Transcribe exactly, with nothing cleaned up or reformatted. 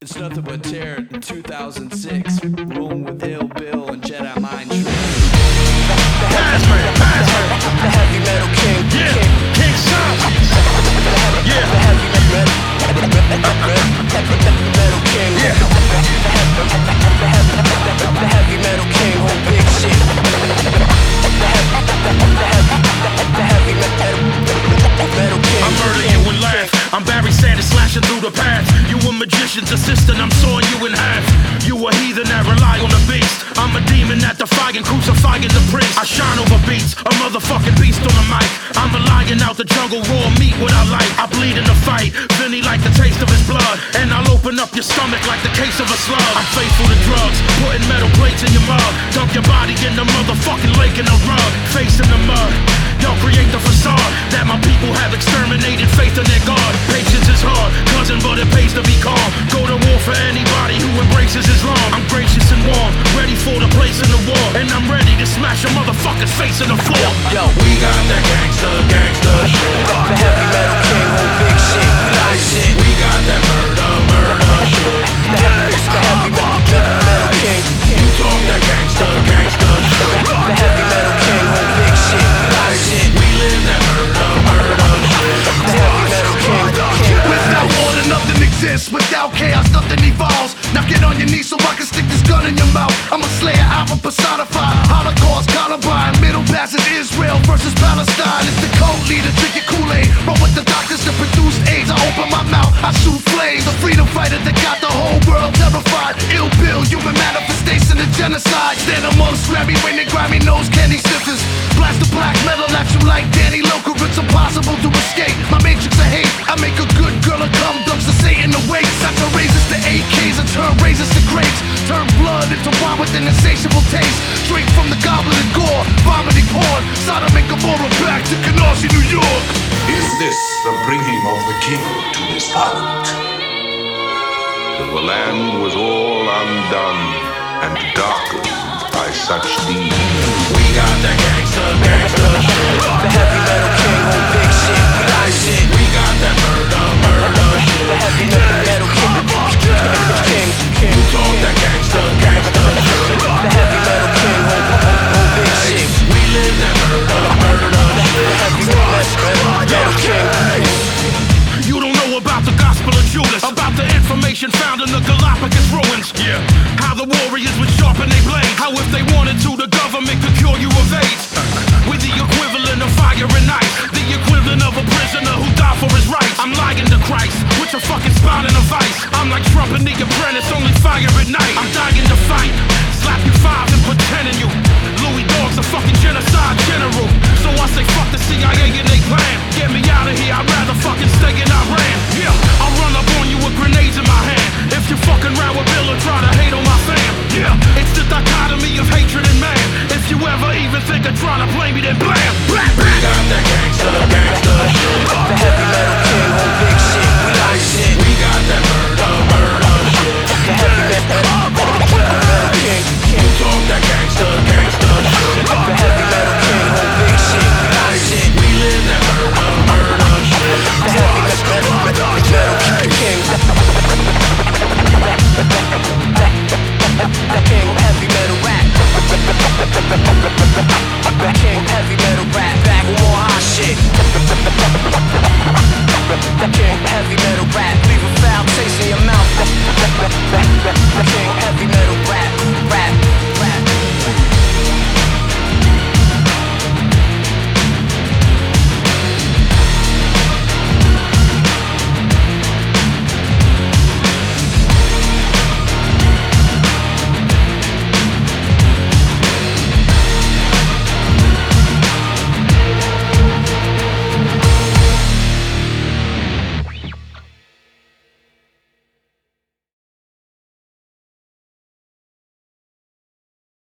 It's nothing but terror in two thousand six, rolling with Ill Bill and Jedi Mind Trick. Passman, Passman, the heavy metal king, yeah, king, King Sound, yeah, the heavy metal, metal king, yeah, the heavy metal king, whole big shit. The heavy, the heavy metal king. I murder you and laugh. I'm Barry Sanders slashing through the path. You a magician's assistant, I'm sawing you in half. You a heathen that rely on the beast. I'm a demon that defying, crucifying the priest. I shine over beats, a motherfucking beast on the mic. I'm a lion out the jungle, raw meat what I like. I bleed in the fight, Vinny like the taste of his blood. And I'll open up your stomach like the case of a slug. I'm faithful to drugs, putting metal plates in your mug. Dump your body in the motherfucking lake in the rug. Face in the mud, y'all create the facade that my people have exterminated faith in their God. Patience is hard, cousin, but it pays to be calm. Go to war for anybody who embraces Islam. I'm gracious and warm, ready for the place in the war. And I'm ready to smash a motherfucker's face in the floor. Yo, We got that gangsta, gangsta shit. the heavy metal king, whole big shit. That shit. We got that murder, murder shit. The heavy, the heavy metal king, You talk that gangsta, gangsta shit. the heavy metal king, whole big shit. That shit. We live that murder, murder shit. The heavy metal king, king. Without order, nothing exists. Without chaos, nothing evolves. Now get on your knees so I can stick this gun in your mouth. I'm a slayer, alpha personified. Holocaust, Columbine, Middle Passage, Israel versus Palestine. It's the code leader, drinking Kool-Aid. Roll with the doctors to produce AIDS. I open my mouth, I shoot flames. The freedom fighter that got the whole world terrified. Ill Bill, human manifestation of genocide. Stand amongst Grammy winning, Grammy nose candy sniffers. Blast the black metal at you like Danny Loker. It's impossible to escape my matrix of hate. I make a good girl a cum dumps to Satan awake. Such a raises to A Ks and turn razors to grapes. Turn blood into wine with an insatiable taste. Straight from the goblet of gore, vomiting porn. Sodom and Gomorrah back to Canarsie, New York. Is this the bringing of the king to his parliament? Till the land was all undone and darkened by such deeds. We got that gangsta, gangsta shit. The heavy metal king, whole big shit. That shit. We got that murder, murder shit. The heavy metal king, king, king. You talk that gangsta, gangsta shit. The heavy metal king, whole, whole big shit. We live that murder, murder shit. The heavy metal king. You don't know about the gospel of Judas, about the information found in the Galapagos ruins. Yeah. How the warriors would sharpen their blades. How if they wanted to, the government could cure you of AIDS. With the equivalent of fire and ice, the equivalent of a prisoner who died for his rights. I'm lying to Christ, with your fucking spine in a vice. I'm like Trump and the apprentice, only fire at night. I'm dying to fight, slap you five and pretending you. Louis Dogg's a fucking genocide general. So I say fuck the C I A and they plan. Get me out of here, I'd rather fucking stay in Iran. Yeah, I'll run up on you with grenades